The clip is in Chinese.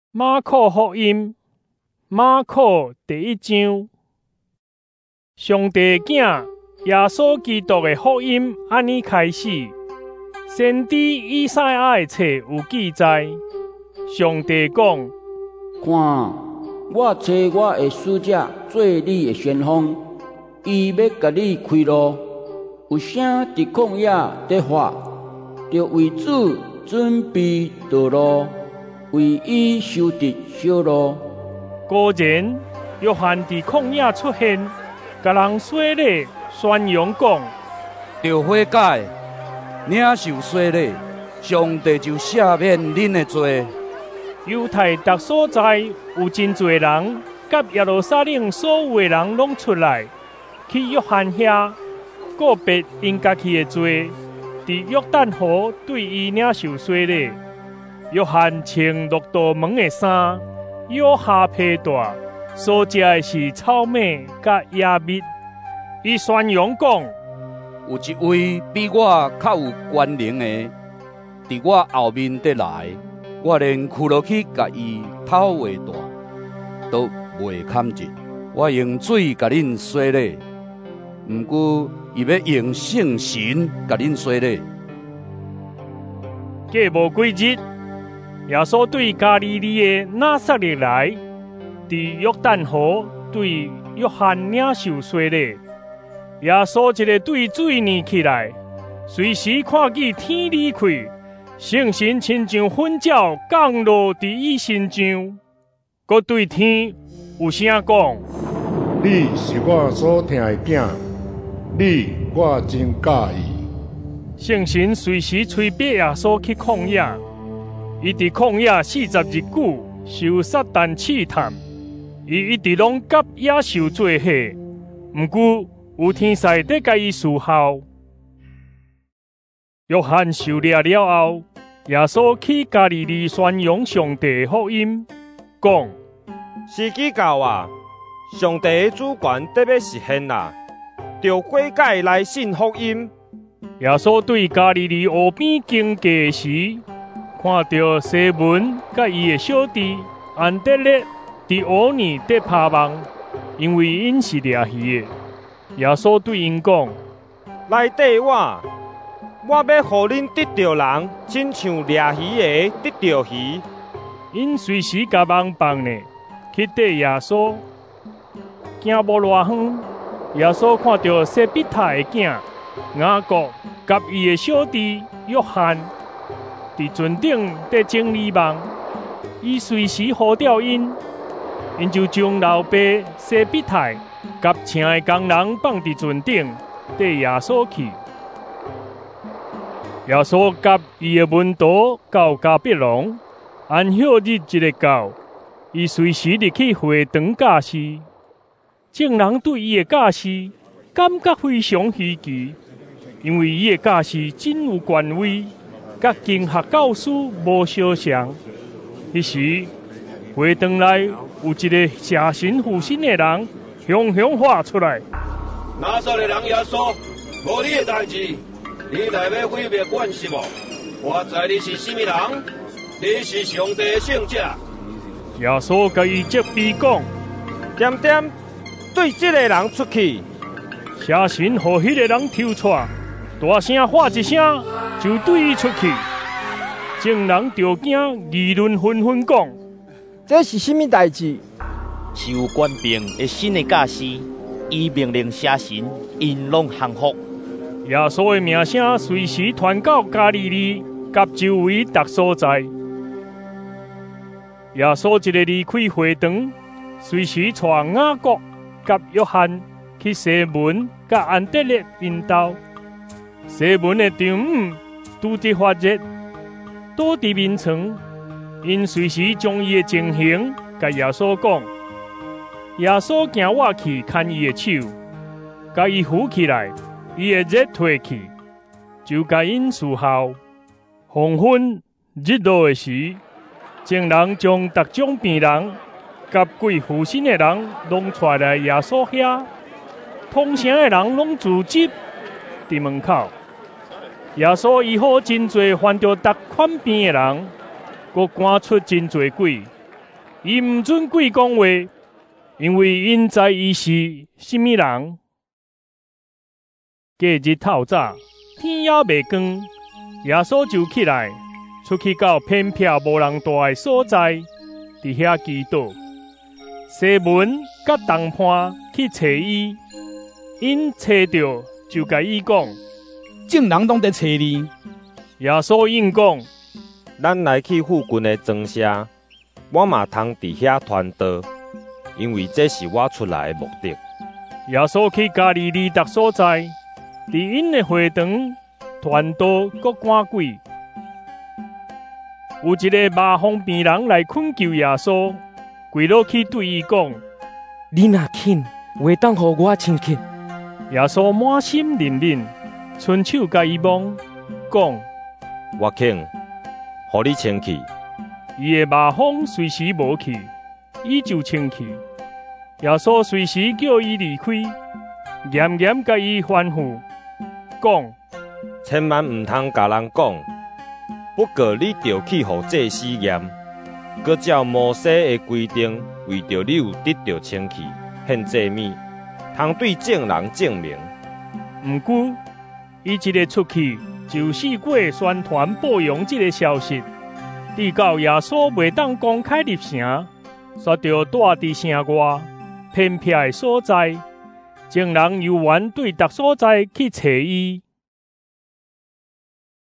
马可福音，马可第一章。上帝囝耶稣基督的福音安尼开始。先知以赛亚的册有记载，上帝讲： 看，我找我的使者做你的先锋，伊要甲你开路。有啥伫旷野在发，就为主准备道路，为伊修直小路。 果然，约翰伫旷野出现，甲人洗礼，宣扬讲： 着悔改，领受洗礼，上帝就赦免恁的罪。 犹太各所在有真侪人，甲耶路撒冷所有的人拢出来，去约翰遐告别因家己的罪，伫约旦河对伊领受洗礼。约翰穿骆驼毛的衫，腰下披带，所食的是草莓甲野蜜。伊宣扬讲： 有一位比我较有权能的，伫我后面得来，我连屈落去甲伊头画大，都袂堪进。我用水甲恁洗礼，毋过伊要用圣神甲恁洗礼。 过无几日，耶稣对加利利的拿撒勒来，伫约旦河对约翰领受洗礼。耶稣一个对水念起来，随时看见天理开，圣神亲像粉鸟降落伫伊身上，佮对天有声讲： 你是我所疼的囝，你我真喜意。 圣神随时催逼耶稣去旷野，伊伫旷野40日久，受撒旦试探，伊一直拢甲野兽做伙，毋过有天使在甲伊侍候。约翰受掠了后，耶稣去加利利宣扬上帝的福音，讲： 时机到啊！上帝的主权得要实现啦，着悔改来信福音。 耶稣对加利利湖边经过时，看到西门甲伊的小弟安德烈伫湖里在拍网，因为因是掠鱼的。耶稣对因讲： 来缀我，我要互恁得着人，亲像掠鱼的得着鱼。 因随时甲网放呢，去缀耶稣。行无偌远，耶稣看到西庇太的囝雅各甲伊的小弟约翰伫船顶在整理网，伊随时呼叫因，因就将老爸西庇太甲请的工人放伫船顶，缀耶稣去。耶稣甲伊的门徒到加百农，安息日一个到，伊随时入去会堂教示。众人对伊的教示感觉非常稀奇，因为伊的教示真有权威，甲经学教师无相像。迄时，会堂内有一个邪神附身的人，雄雄喊出来： 拿撒勒人耶稣，无你的代志，你来要毁灭阮是无？我知你是什么人？你是上帝的圣者。 耶稣甲伊责备讲： 点点对这个人出去。 邪神互迄个人抽出，大声喊一声，就对伊出去。众人着惊，议论纷纷讲： 这是什么代志？ 是有官兵的新的教师，伊命令邪神，因拢降服。 耶稣的名声随时传到加利利甲周围各所在。耶稣一个离开会堂，随时带雅各甲约翰去西门甲安德烈因兜。西门的丈母拄伫发热，倒伫眠床，因随时将伊的情形甲耶稣讲。耶稣行我去牵伊的手，甲伊扶起来，伊的热退去，就甲因侍候。黄昏日落的时，众人将各种病人甲鬼附身的人拢带来耶稣遐，通城的人拢聚集伫门口。耶稣医好真侪患着各款病的人，佮赶出真侪鬼， 伊毋准鬼讲话，因为因知伊是什么人。隔日透早，天也未光，耶稣就起来，出去到偏僻无人住的所在，伫遐祈祷。西门甲东畔去找伊，因找着就甲伊讲： 众人拢在找你。 耶稣应讲： 咱来去附近的庄舍，我嘛通伫遐传道，因为这是我出来的目的。 耶稣去加利利达所在，伫因的会堂传道，搁赶鬼。有一个麻风病人来恳求耶稣，跪落去对伊讲： 你若肯，话当互我清气。 耶稣满心认认，伸手甲伊摸，讲： 我肯，互你清气。 伊的麻风随时无去，伊就清气。耶稣随时叫伊离开，严严甲伊吩咐，讲： 千万唔通甲人讲，不过你着去互祭司验，搁照摩西的规定，为着你有得到清气，献祭物，通对众人证明。 毋过，伊一日出去，就四界宣传报扬这个消息，直到耶稣袂当公开入城，煞着住伫城外偏僻的所在，众人由原对逐所在去找伊。